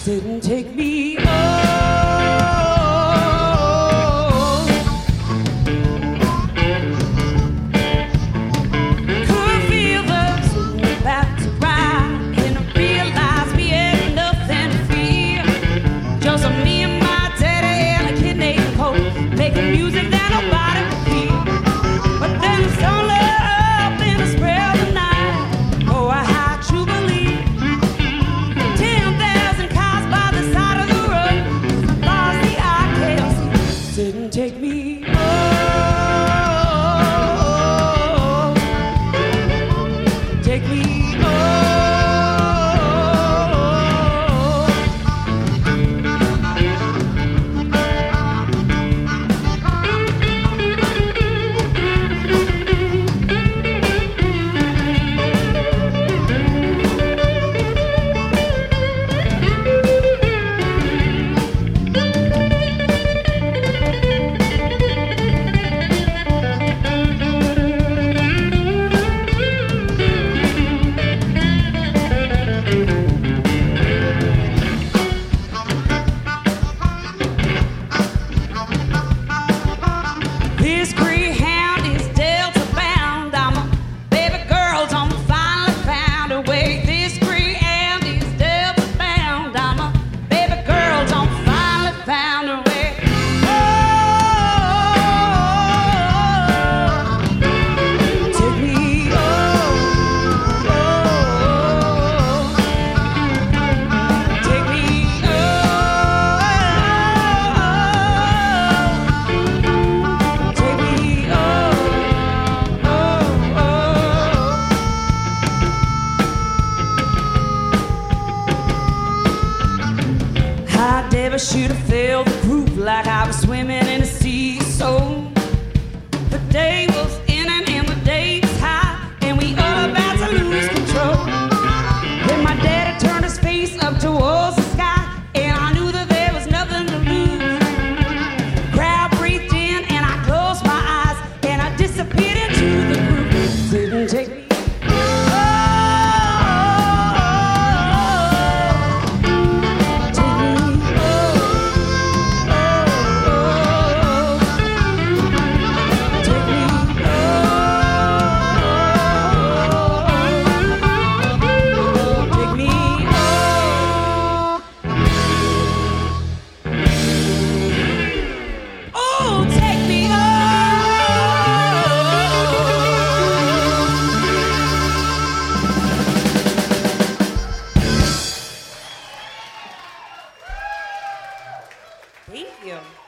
Didn't take me home. Could feel the sun about to rise, and I realized we had nothing to fear. Just me and my daddy and a kid named Cole, making music that nobody could hear. But then the sun lit up in the spell of the night. Oh, I had to believe. 10,000 cars by the side of the road, far as the eye can see. Didn't take me home. Take me home. This greyhound is Delta bound. I'm a baby girl, don't finally found a way. This greyhound is Delta bound. I'm a baby girl, don't finally found a way. Oh, take me home. Take me home. Take me I never should have felt the groove like I was swimming in the sea. So the day was in and the day was high, and we all about to lose control. When my daddy turned his face up towards the sky, and I knew that there was nothing to lose. Crowd breathed in, and I closed my eyes, and I disappeared into the groove. Didn't take me. Thank you.